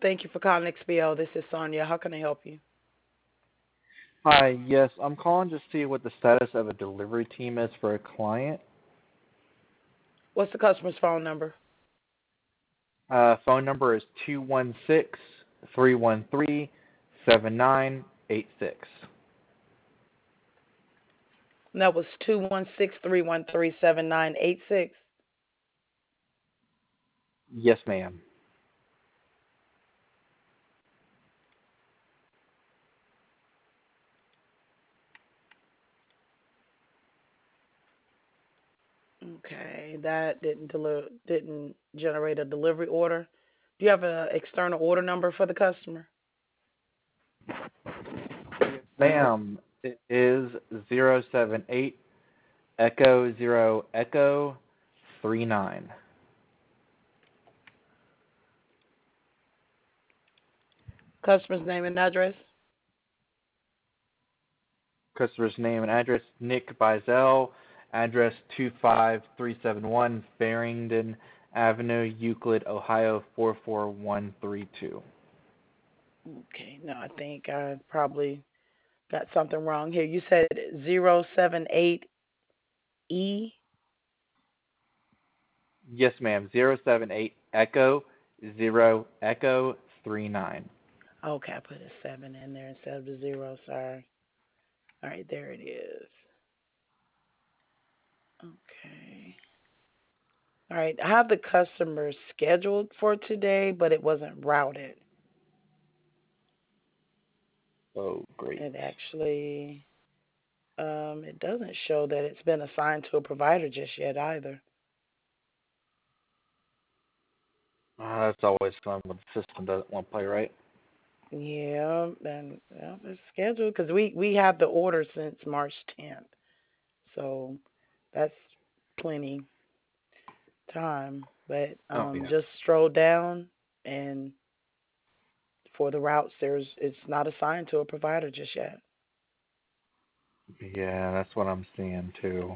Thank you for calling XBO. This is Sonia. How can I help you? Hi, yes, I'm calling to see what the status of a delivery team is for a client. What's the customer's phone number? Phone number is 216-313-7986. And that was 216-313-7986. Yes, ma'am. Okay, that didn't generate a delivery order. Do you have an external order number for the customer? Ma'am, it is 078 Echo 0 Echo 39. Customer's name and address? Customer's name and address, Nick Bizel, address 25371 Farringdon Avenue, Euclid, Ohio 44132. Okay, no, I think I probably got something wrong here. You said 078E. Yes, ma'am. 078 Echo 0 Echo 39. Okay, I put a 7 in there instead of the 0. Sorry. All right, there it is. Okay. All right, I have the customer scheduled for today, but it wasn't routed. Oh, great. It actually, it doesn't show that it's been assigned to a provider just yet either. That's always fun when the system doesn't want to play right. Yeah, and yeah, it's scheduled because we have the order since March 10th, so that's plenty time. But Oh, yeah. just stroll down, and for the routes, it's not assigned to a provider just yet. Yeah, that's what I'm seeing too.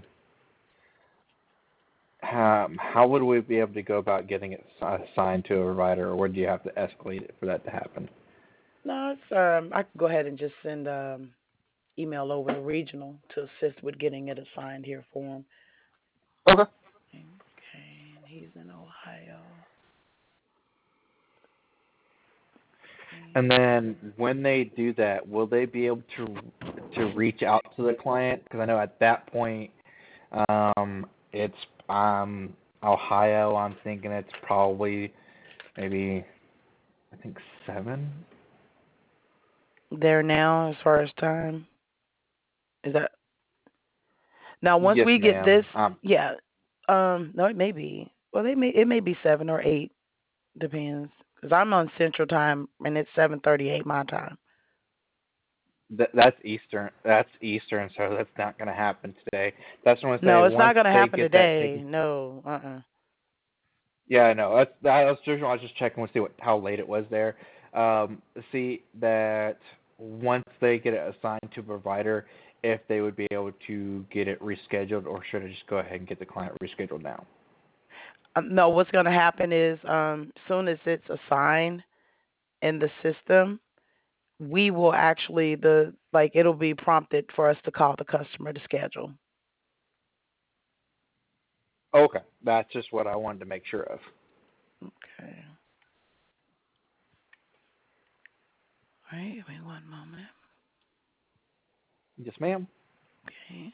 How would we be able to go about getting it assigned to a provider, or would you have to escalate it for that to happen? No, it's I can go ahead and just send email over to regional to assist with getting it assigned here for him. Okay. Okay, and he's in Ohio. And Okay. then when they do that, will they be able to reach out to the client? Because I know at that point, it's Ohio. I'm thinking it's probably maybe I think 7. There now, as far as time, is that now? Once Yes, we get ma'am. this, yeah. No, it may be. Well, it may be 7 or 8, depends. Because I'm on Central Time and it's 7:38 my time. That's Eastern. That's Eastern, so that's not going to happen today. That's what I say. No, it's Once not gonna they happen get that today. taken. No, uh. Yeah, I know. I was just checking to see how late it was there. See that once they get it assigned to a provider, if they would be able to get it rescheduled, or should I just go ahead and get the client rescheduled now? No, what's gonna happen is soon as it's assigned in the system, we will actually the like it'll be prompted for us to call the customer to schedule. Okay, that's just what I wanted to make sure of. Okay. All right, wait one moment. Yes, ma'am. Okay.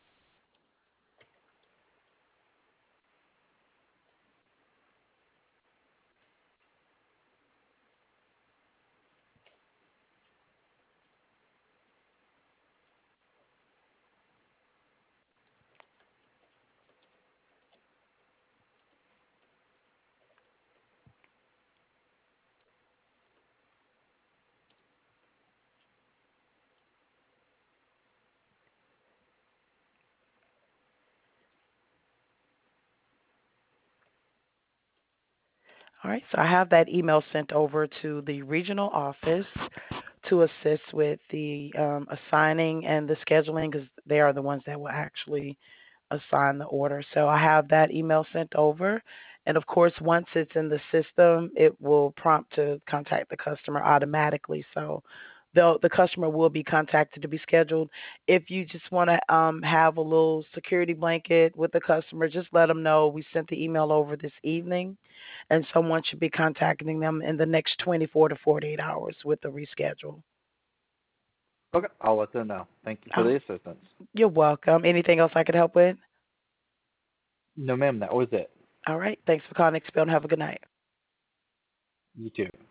All right, so I have that email sent over to the regional office to assist with the assigning and the scheduling because they are the ones that will actually assign the order. So I have that email sent over, And of course, once it's in the system, it will prompt to contact the customer automatically. So the customer will be contacted to be scheduled. If you just want to have a little security blanket with the customer, just let them know we sent the email over this evening, and someone should be contacting them in the next 24 to 48 hours with the reschedule. Okay, I'll let them know. Thank you for Oh, the assistance. you're welcome. Anything else I could help with? No, ma'am, that was it. All right. Thanks for calling Expel and have a good night. You too.